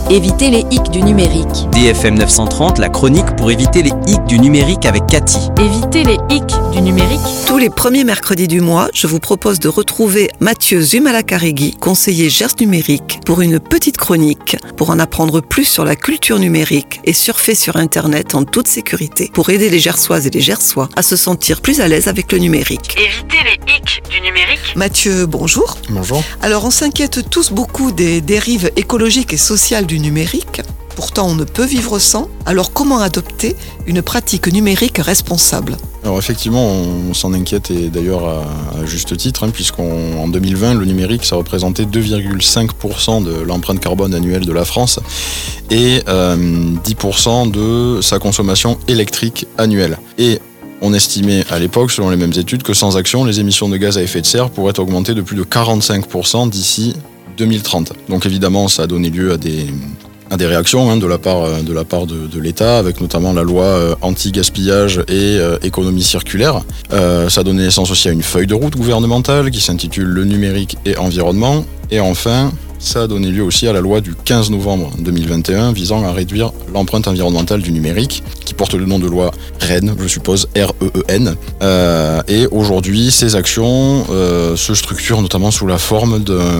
Éviter les hicks du numérique. DFM 930, la chronique pour éviter les hicks du numérique avec Cathy. Éviter les hicks du numérique. Tous les premiers mercredis du mois, je vous propose de retrouver Mathieu Zumalakaregui, conseiller Gers numérique, pour une petite chronique, pour en apprendre plus sur la culture numérique et surfer sur Internet en toute sécurité, pour aider les Gersoises et les Gersois à se sentir plus à l'aise avec le numérique. Éviter les hicks du numérique. Mathieu, bonjour. Bonjour. Alors, on s'inquiète tous beaucoup des dérives écologiques et sociales du numérique. Pourtant, on ne peut vivre sans. Alors, comment adopter une pratique numérique responsable ? Alors effectivement, on s'en inquiète et d'ailleurs à juste titre, puisqu'en 2020, le numérique, ça représentait 2,5% de l'empreinte carbone annuelle de la France et 10% de sa consommation électrique annuelle. Et on estimait à l'époque, selon les mêmes études, que sans action, les émissions de gaz à effet de serre pourraient augmenter de plus de 45% d'ici 2030. Donc évidemment, ça a donné lieu à des réactions de la part de l'État, avec notamment la loi anti-gaspillage et économie circulaire. Ça a donné naissance aussi à une feuille de route gouvernementale qui s'intitule Le numérique et environnement. Et enfin, ça a donné lieu aussi à la loi du 15 novembre 2021 visant à réduire l'empreinte environnementale du numérique, qui porte le nom de loi REEN, je suppose, R-E-E-N. Et aujourd'hui, ces actions se structurent notamment sous la forme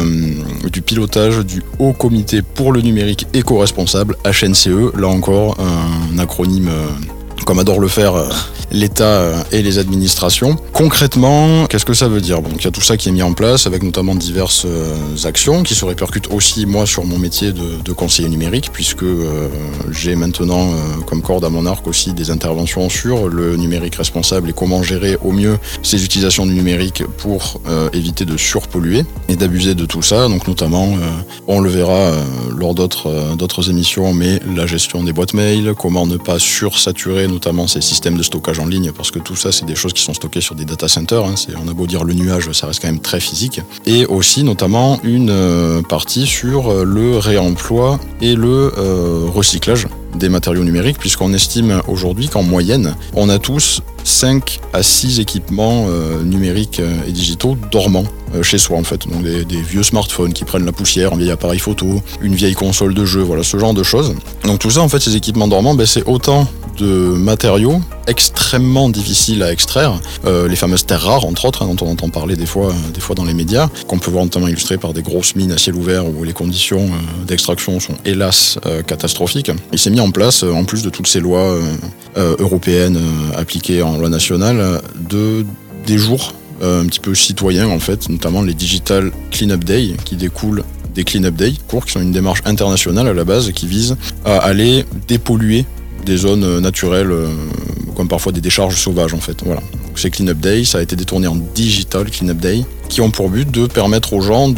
du pilotage du Haut Comité pour le numérique éco-responsable, HNCE, là encore un acronyme comme adore le faire l'État et les administrations. Concrètement, qu'est-ce que ça veut dire ? Bon, il y a tout ça qui est mis en place avec notamment diverses actions qui se répercutent aussi, moi, sur mon métier de conseiller numérique, puisque j'ai maintenant comme corde à mon arc aussi des interventions sur le numérique responsable et comment gérer au mieux ces utilisations du numérique pour éviter de surpolluer et d'abuser de tout ça. Donc notamment, on le verra lors d'autres émissions, mais la gestion des boîtes mail, comment ne pas sursaturer notamment ces systèmes de stockage en ligne, parce que tout ça, c'est des choses qui sont stockées sur des data centers. On a beau dire le nuage, ça reste quand même très physique. Et aussi, notamment, une partie sur le réemploi et le recyclage des matériaux numériques, puisqu'on estime aujourd'hui qu'en moyenne, on a tous 5 à 6 équipements numériques et digitaux dormants chez soi en fait. Donc des vieux smartphones qui prennent la poussière, un vieil appareil photo, une vieille console de jeu, voilà, ce genre de choses. Donc tout ça, en fait, ces équipements dormants, c'est autant de matériaux extrêmement difficiles à extraire, les fameuses terres rares entre autres, dont on entend parler des fois dans les médias, qu'on peut voir notamment illustrées par des grosses mines à ciel ouvert où les conditions d'extraction sont hélas catastrophiques. Il s'est mis en place, en plus de toutes ces lois européennes appliquées en loi nationale, des jours un petit peu citoyens en fait, notamment les Digital Cleanup Day qui découlent des Cleanup Day, qui sont une démarche internationale à la base qui vise à aller dépolluer des zones naturelles, comme parfois des décharges sauvages en fait. Voilà. Ces Cleanup Day, ça a été détourné en Digital Cleanup Day, qui ont pour but de permettre aux gens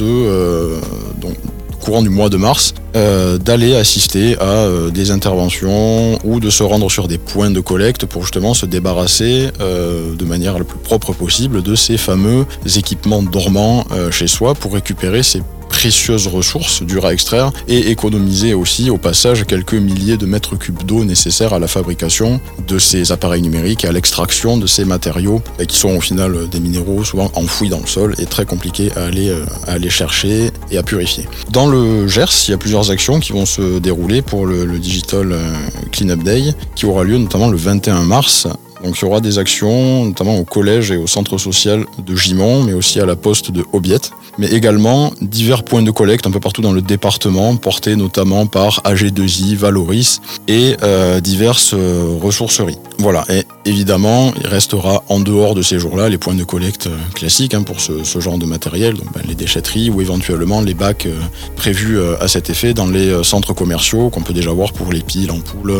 courant du mois de mars, d'aller assister à des interventions ou de se rendre sur des points de collecte pour justement se débarrasser de manière la plus propre possible de ces fameux équipements dormants chez soi pour récupérer ces précieuses ressources dures à extraire et économiser aussi au passage quelques milliers de mètres cubes d'eau nécessaires à la fabrication de ces appareils numériques et à l'extraction de ces matériaux qui sont au final des minéraux souvent enfouis dans le sol et très compliqués à aller chercher et à purifier. Dans le Gers, il y a plusieurs actions qui vont se dérouler pour le Digital Cleanup Day qui aura lieu notamment le 21 mars. Donc il y aura des actions, notamment au collège et au centre social de Gimont, mais aussi à la poste de Aubiette, mais également divers points de collecte un peu partout dans le département, portés notamment par AG2I, Valoris et diverses ressourceries. Voilà, et évidemment, il restera en dehors de ces jours-là les points de collecte classiques pour ce genre de matériel, donc les déchetteries ou éventuellement les bacs prévus à cet effet dans les centres commerciaux qu'on peut déjà voir pour les piles, ampoules,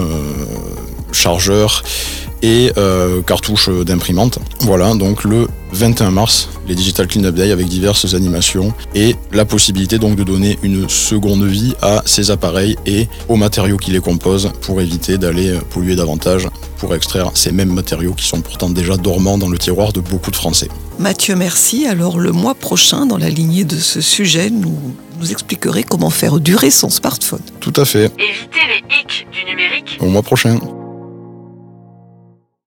chargeurs et cartouches d'imprimante. Voilà, donc le 21 mars, les Digital Cleanup Day avec diverses animations et la possibilité donc de donner une seconde vie à ces appareils et aux matériaux qui les composent pour éviter d'aller polluer davantage pour extraire ces mêmes matériaux qui sont pourtant déjà dormants dans le tiroir de beaucoup de Français. Mathieu, merci. Alors le mois prochain, dans la lignée de ce sujet, nous expliquerez comment faire durer son smartphone. Tout à fait. Éviter les hicks du numérique. Au mois prochain.